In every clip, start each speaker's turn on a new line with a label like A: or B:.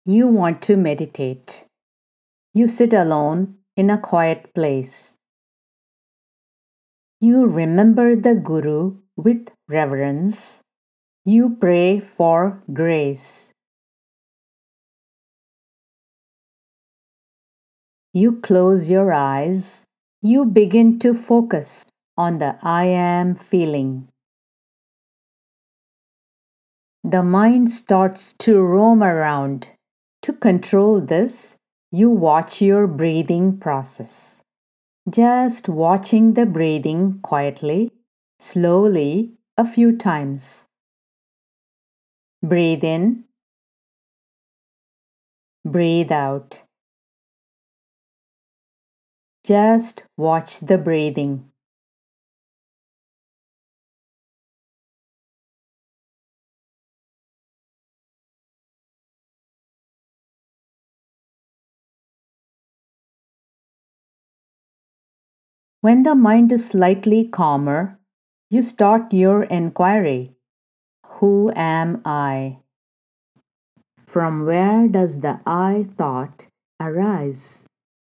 A: You want to meditate. You sit alone in a quiet place. You remember the Guru with reverence. You pray for grace. You close your eyes. You begin to focus on the I am feeling. The mind starts to roam around. To control this, you watch your breathing process. Just watching the breathing quietly, slowly, a few times. Breathe in, breathe out. Just watch the breathing. When the mind is slightly calmer, you start your inquiry. Who am I? From where does the I thought arise?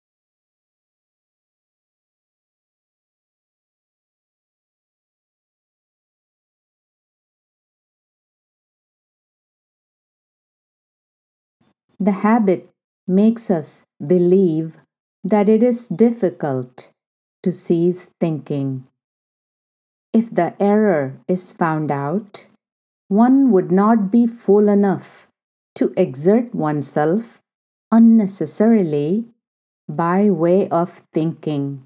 A: The habit makes us believe that it is difficult to cease thinking. If the error is found out, one would not be fool enough to exert oneself unnecessarily by way of thinking.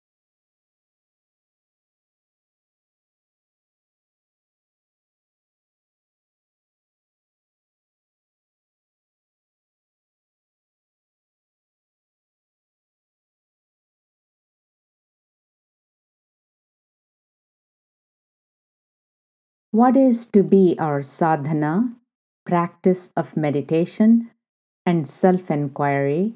A: What is to be our sadhana, practice of meditation and self inquiry?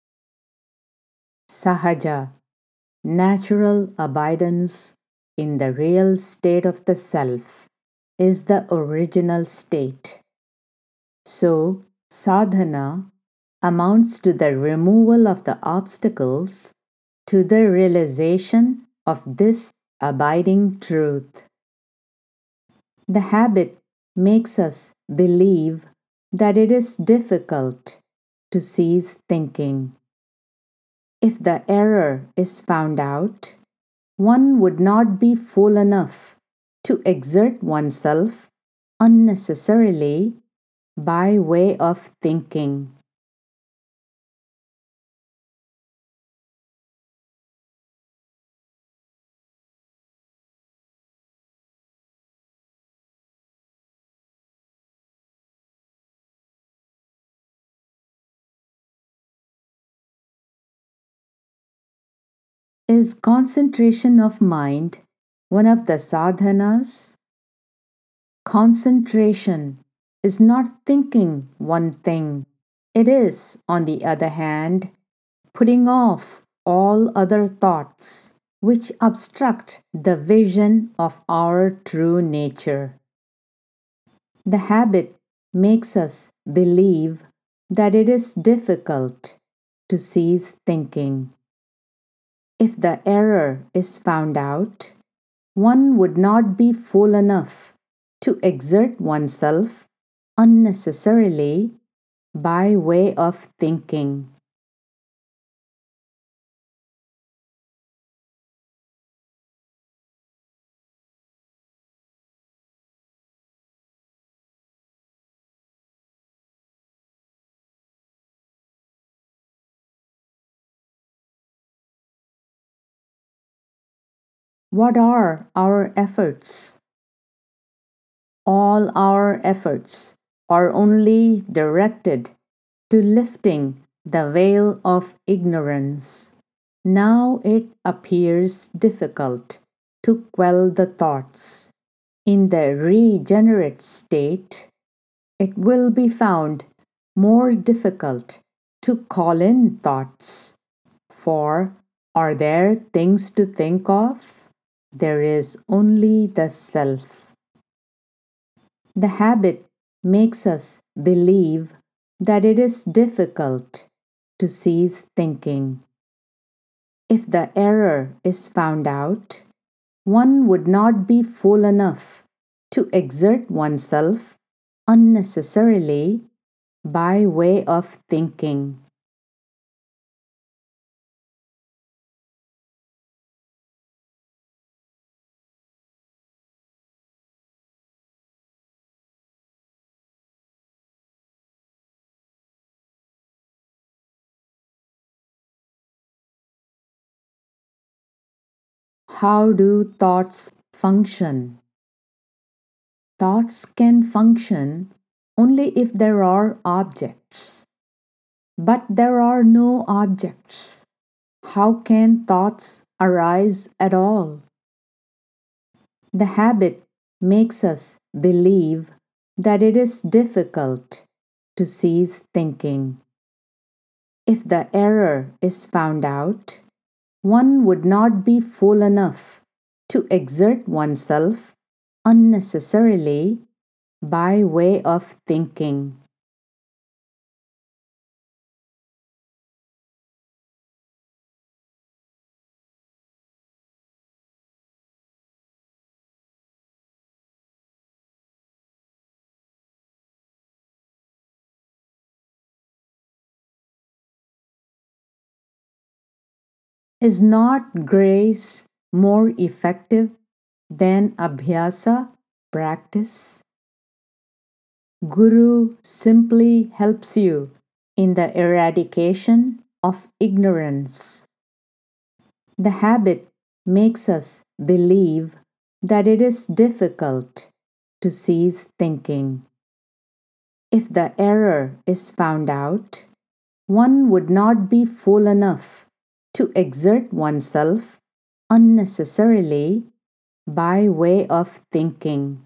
A: Sahaja, natural abidance in the real state of the self, is the original state. So, sadhana amounts to the removal of the obstacles to the realization of this abiding truth. The habit makes us believe that it is difficult to cease thinking. If the error is found out, one would not be fool enough to exert oneself unnecessarily by way of thinking. Is concentration of mind one of the sadhanas? Concentration is not thinking one thing. It is, on the other hand, putting off all other thoughts which obstruct the vision of our true nature. The habit makes us believe that it is difficult to cease thinking. If the error is found out, one would not be fool enough to exert oneself unnecessarily by way of thinking. What are our efforts? All our efforts are only directed to lifting the veil of ignorance. Now it appears difficult to quell the thoughts. In the regenerate state, it will be found more difficult to call in thoughts. For are there things to think of? There is only the self. The habit makes us believe that it is difficult to cease thinking. If the error is found out, one would not be fool enough to exert oneself unnecessarily by way of thinking. How do thoughts function? Thoughts can function only if there are objects. But there are no objects. How can thoughts arise at all? The habit makes us believe that it is difficult to cease thinking. If the error is found out, one would not be fool enough to exert oneself unnecessarily by way of thinking. Is not grace more effective than abhyasa, practice? Guru simply helps you in the eradication of ignorance. The habit makes us believe that it is difficult to cease thinking. If the error is found out, one would not be fool enough to exert oneself unnecessarily by way of thinking.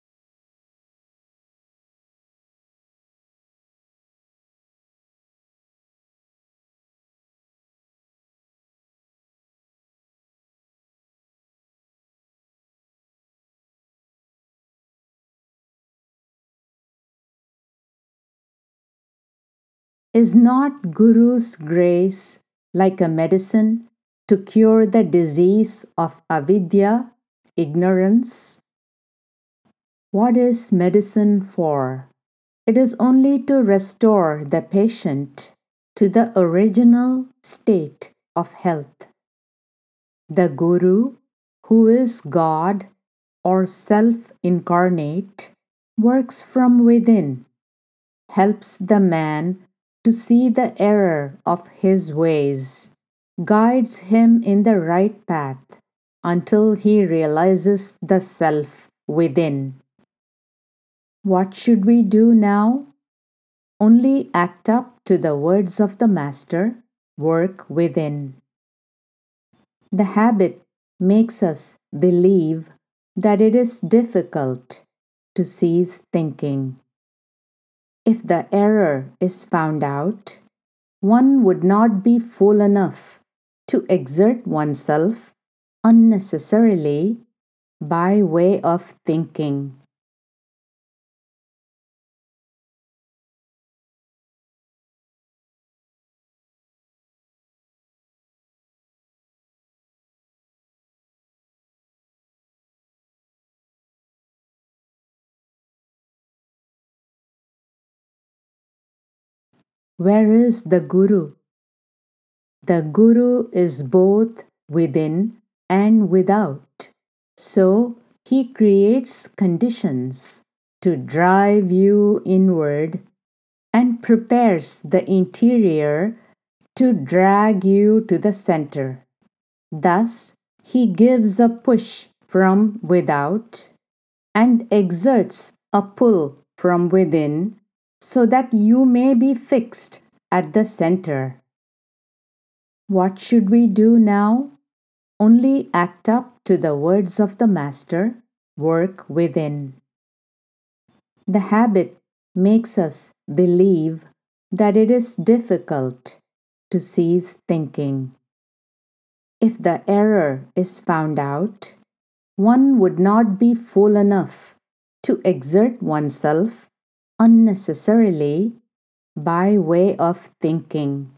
A: Is not Guru's grace like a medicine to cure the disease of avidya, ignorance? What is medicine for? It is only to restore the patient to the original state of health. The Guru, who is God or self incarnate, works from within, helps the man to see the error of his ways, guides him in the right path until he realizes the self within. What should we do now? Only act up to the words of the Master, work within. The habit makes us believe that it is difficult to cease thinking. If the error is found out, one would not be fool enough to exert oneself unnecessarily by way of thinking. Where is the Guru? The Guru is both within and without. So he creates conditions to drive you inward and prepares the interior to drag you to the center. Thus, he gives a push from without and exerts a pull from within so that you may be fixed at the center. What should we do now? Only act up to the words of the Master, work within. The habit makes us believe that it is difficult to cease thinking. If the error is found out, one would not be fool enough to exert oneself unnecessarily by way of thinking.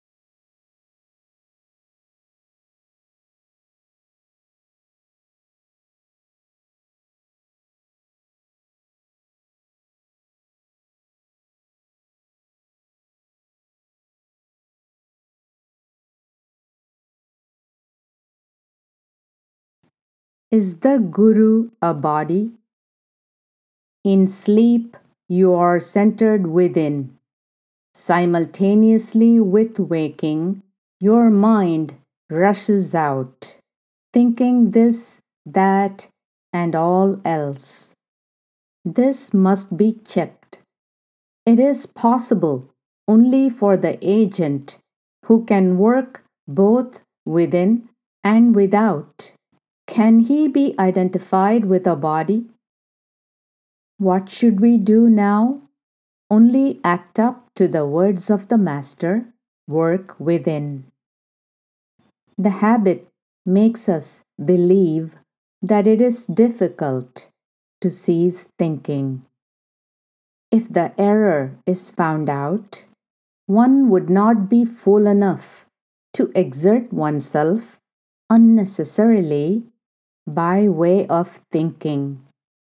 A: Is the Guru a body? In sleep, you are centered within. Simultaneously with waking, your mind rushes out, thinking this, that, and all else. This must be checked. It is possible only for the agent who can work both within and without. Can he be identified with a body? What should we do now? Only act up to the words of the Master, work within. The habit makes us believe that it is difficult to cease thinking. If the error is found out, one would not be fool enough to exert oneself unnecessarily by way of thinking.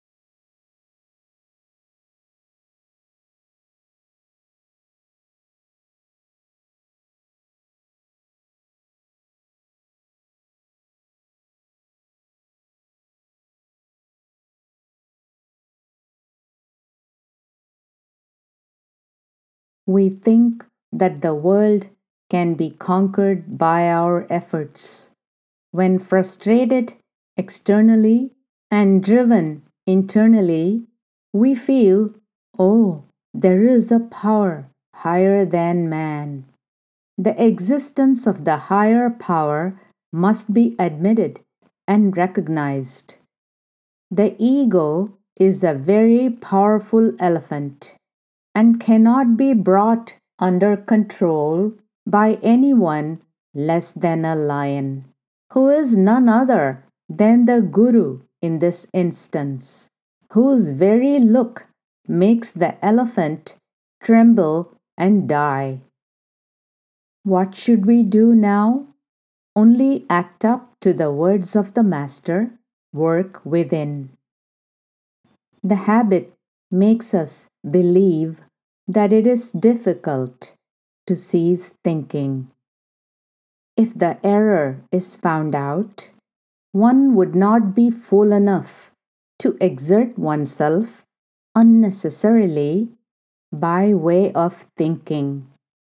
A: We think that the world can be conquered by our efforts. When frustrated externally and driven internally, we feel, oh, there is a power higher than man. The existence of the higher power must be admitted and recognized. The ego is a very powerful elephant and cannot be brought under control by anyone less than a lion, who is none other than the Guru in this instance, whose very look makes the elephant tremble and die. What should we do now? Only act up to the words of the Master, work within. The habit makes us believe that it is difficult to cease thinking. If the error is found out, one would not be fool enough to exert oneself unnecessarily by way of thinking.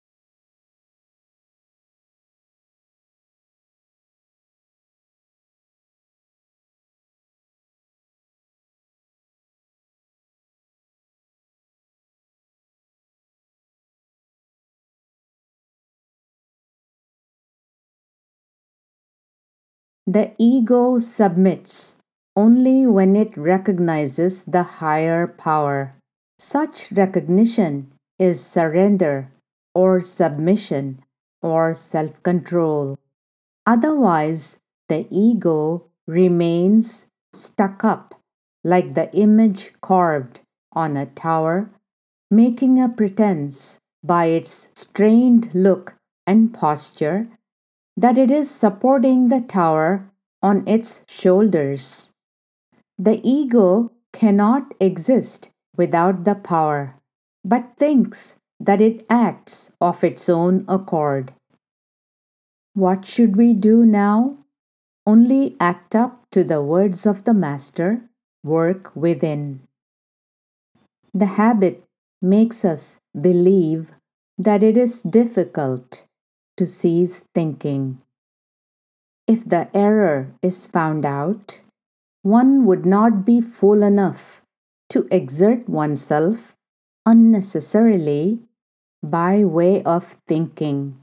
A: The ego submits only when it recognizes the higher power. Such recognition is surrender or submission or self control. Otherwise, the ego remains stuck up like the image carved on a tower, making a pretense by its strained look and posture that it is supporting the tower on its shoulders. The ego cannot exist without the power, but thinks that it acts of its own accord. What should we do now? Only act up to the words of the Master, work within. The habit makes us believe that it is difficult to cease thinking. If the error is found out, one would not be fool enough to exert oneself unnecessarily by way of thinking.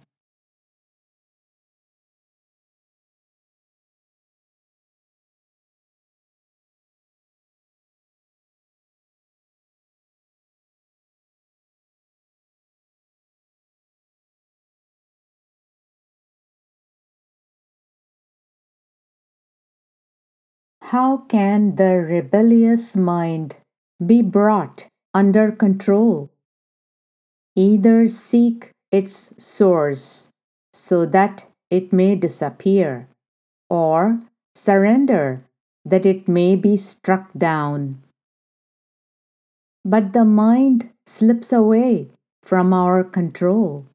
A: How can the rebellious mind be brought under control? Either seek its source so that it may disappear, or surrender that it may be struck down. But the mind slips away from our control.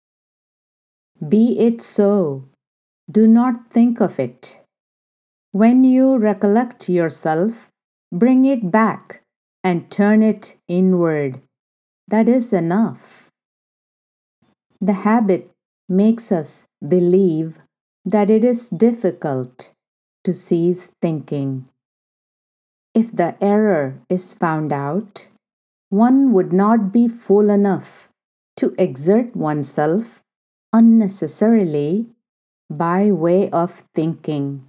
A: Be it so. Do not think of it. When you recollect yourself, bring it back and turn it inward. That is enough. The habit makes us believe that it is difficult to cease thinking. If the error is found out, one would not be fool enough to exert oneself unnecessarily by way of thinking.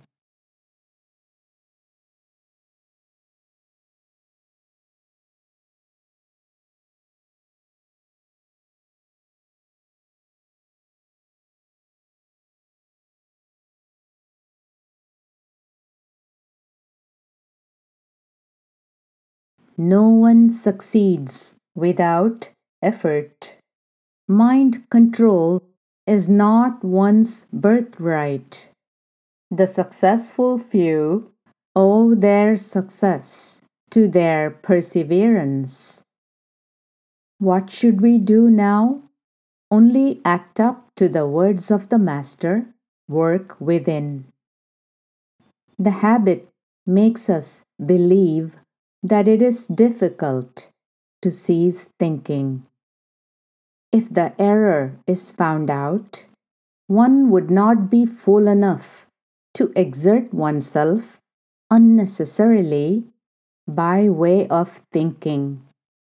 A: No one succeeds without effort. Mind control is not one's birthright. The successful few owe their success to their perseverance. What should we do now? Only act up to the words of the Master, work within. The habit makes us believe that it is difficult to cease thinking. If the error is found out, one would not be fool enough to exert oneself unnecessarily by way of thinking.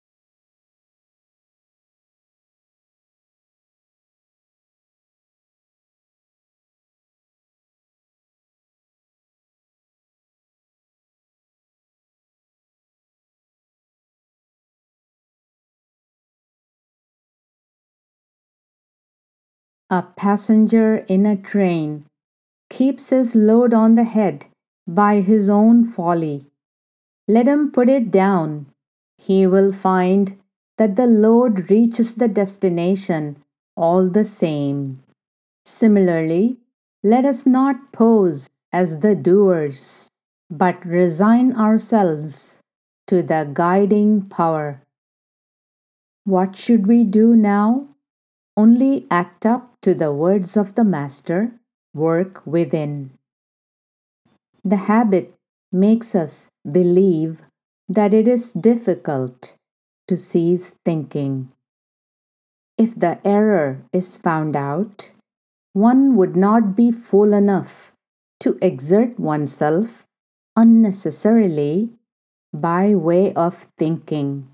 A: A passenger in a train keeps his load on the head by his own folly. Let him put it down. He will find that the load reaches the destination all the same. Similarly, let us not pose as the doers, but resign ourselves to the guiding power. What should we do now? Only act up to the words of the Master, work within. The habit makes us believe that it is difficult to cease thinking. If the error is found out, one would not be fool enough to exert oneself unnecessarily by way of thinking.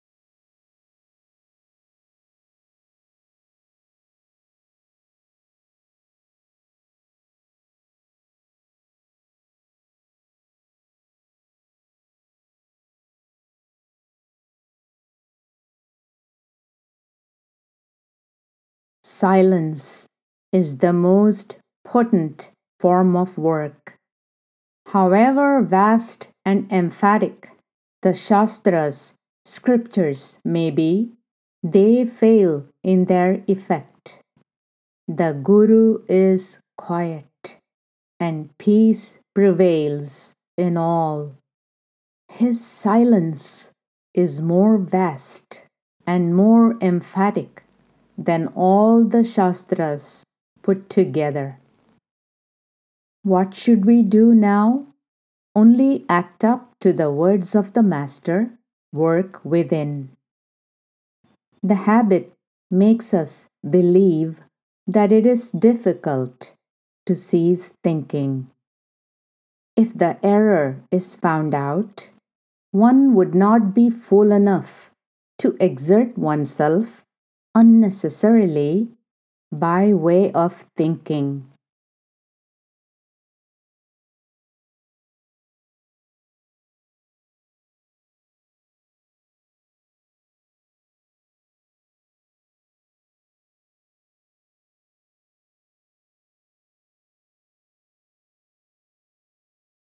A: Silence is the most potent form of work. However vast and emphatic the Shastras, scriptures may be, they fail in their effect. The Guru is quiet, and peace prevails in all. His silence is more vast and more emphatic than all the Shastras put together. What should we do now? Only act up to the words of the Master, work within. The habit makes us believe that it is difficult to cease thinking. If the error is found out, one would not be fool enough to exert oneself unnecessarily by way of thinking.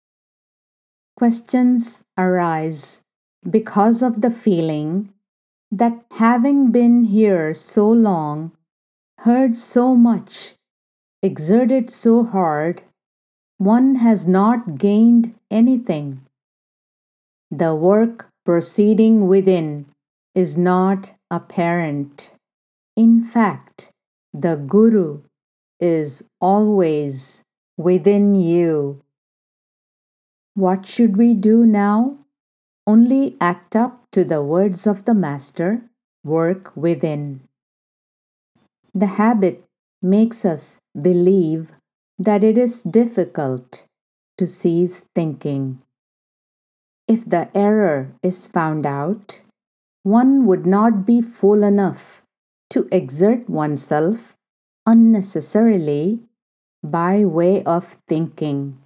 A: Questions arise because of the feeling that having been here so long, heard so much, exerted so hard, one has not gained anything. The work proceeding within is not apparent. In fact, the Guru is always within you. What should we do now? Only act up to the words of the Master, work within. The habit makes us believe that it is difficult to cease thinking. If the error is found out, one would not be fool enough to exert oneself unnecessarily by way of thinking.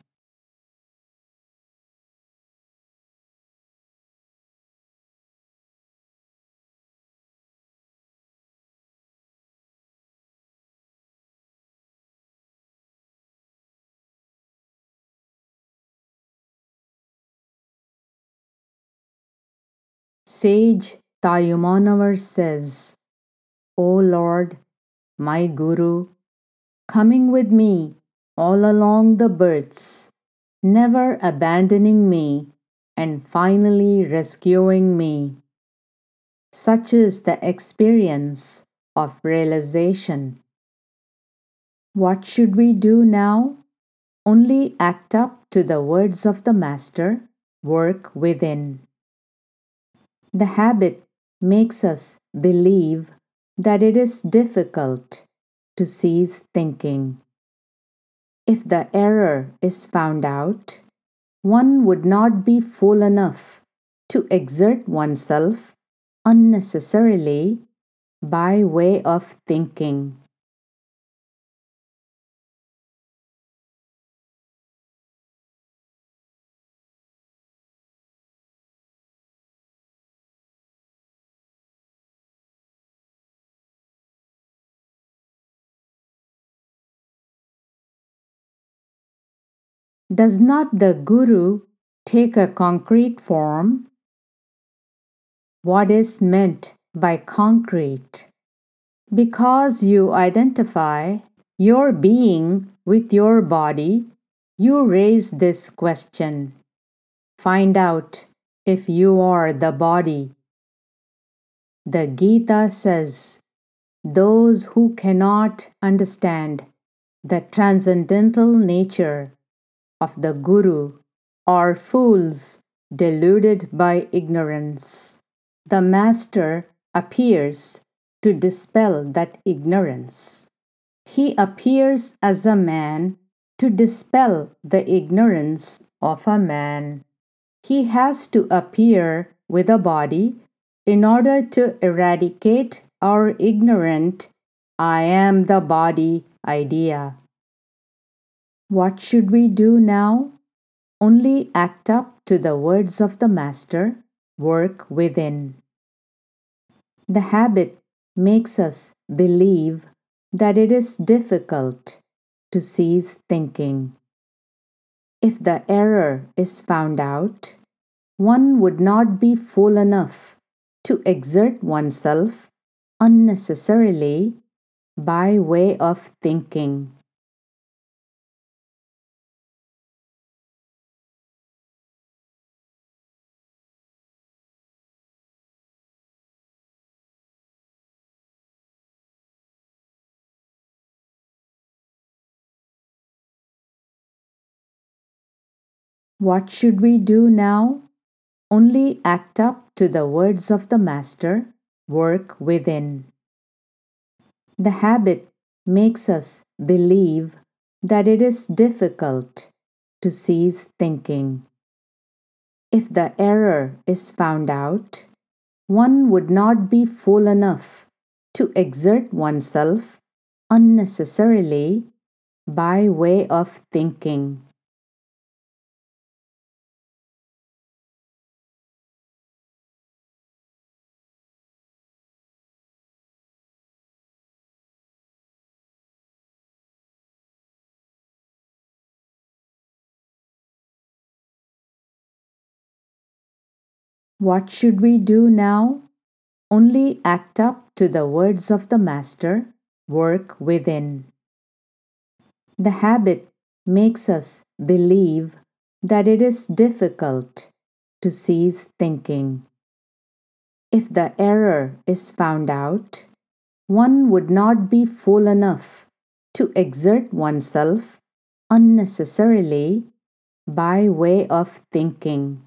A: Sage Tayumanavar says, O Lord, my Guru, coming with me all along the births, never abandoning me and finally rescuing me. Such is the experience of realization. What should we do now? Only act up to the words of the Master, work within. The habit makes us believe that it is difficult to cease thinking. If the error is found out, one would not be fool enough to exert oneself unnecessarily by way of thinking. Does not the Guru take a concrete form? What is meant by concrete? Because you identify your being with your body, you raise this question. Find out if you are the body. The Gita says, those who cannot understand the transcendental nature of the Guru are fools deluded by ignorance. The Master appears to dispel that ignorance. He appears as a man to dispel the ignorance of a man. He has to appear with a body in order to eradicate our ignorant I am the body idea. What should we do now? Only act up to the words of the Master, work within. The habit makes us believe that it is difficult to cease thinking. If the error is found out, one would not be fool enough to exert oneself unnecessarily by way of thinking. What should we do now? Only act up to the words of the Master, work within. The habit makes us believe that it is difficult to cease thinking. If the error is found out, one would not be fool enough to exert oneself unnecessarily by way of thinking. What should we do now? Only act up to the words of the Master, work within. The habit makes us believe that it is difficult to cease thinking. If the error is found out, one would not be fool enough to exert oneself unnecessarily by way of thinking.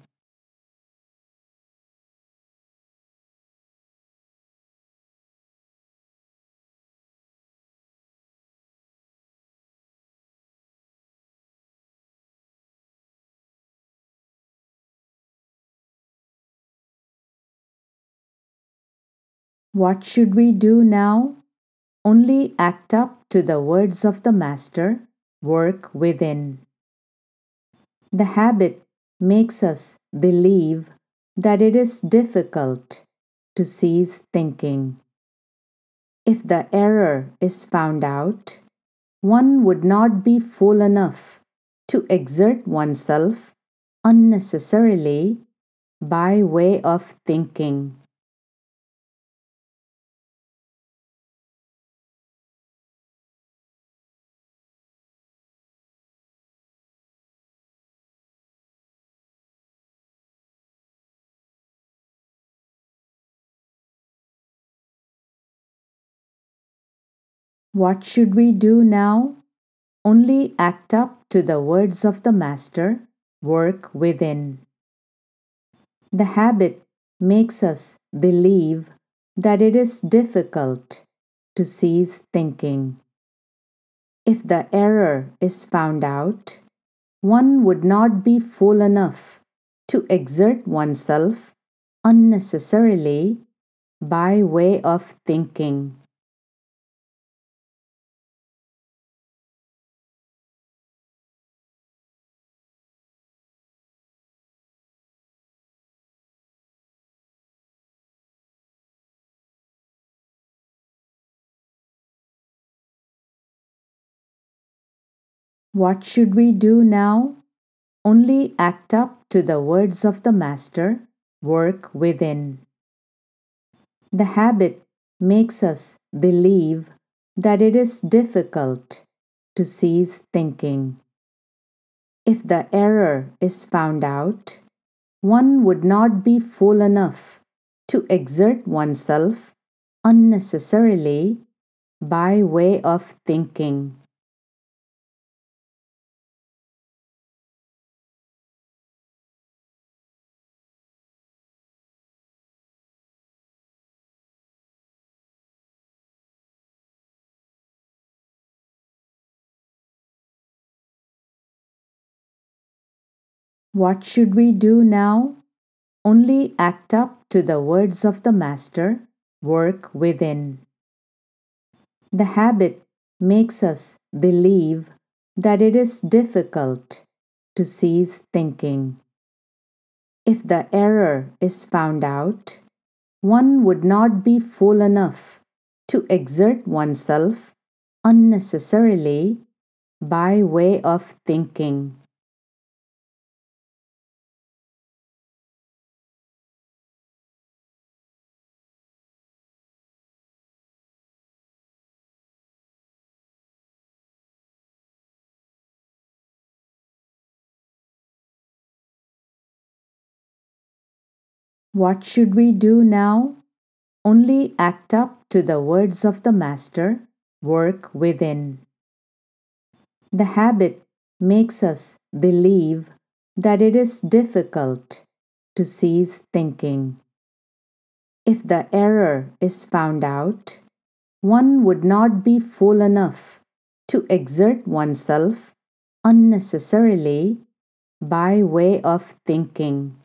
A: What should we do now? Only act up to the words of the Master, work within. The habit makes us believe that it is difficult to cease thinking. If the error is found out, one would not be fool enough to exert oneself unnecessarily by way of thinking. What should we do now? Only act up to the words of the Master, work within. The habit makes us believe that it is difficult to cease thinking. If the error is found out, one would not be fool enough to exert oneself unnecessarily by way of thinking. What should we do now? Only act up to the words of the Master, work within. The habit makes us believe that it is difficult to cease thinking. If the error is found out, one would not be fool enough to exert oneself unnecessarily by way of thinking. What should we do now? Only act up to the words of the Master, work within. The habit makes us believe that it is difficult to cease thinking. If the error is found out, one would not be fool enough to exert oneself unnecessarily by way of thinking. What should we do now? Only act up to the words of the Master, work within. The habit makes us believe that it is difficult to cease thinking. If the error is found out, one would not be fool enough to exert oneself unnecessarily by way of thinking.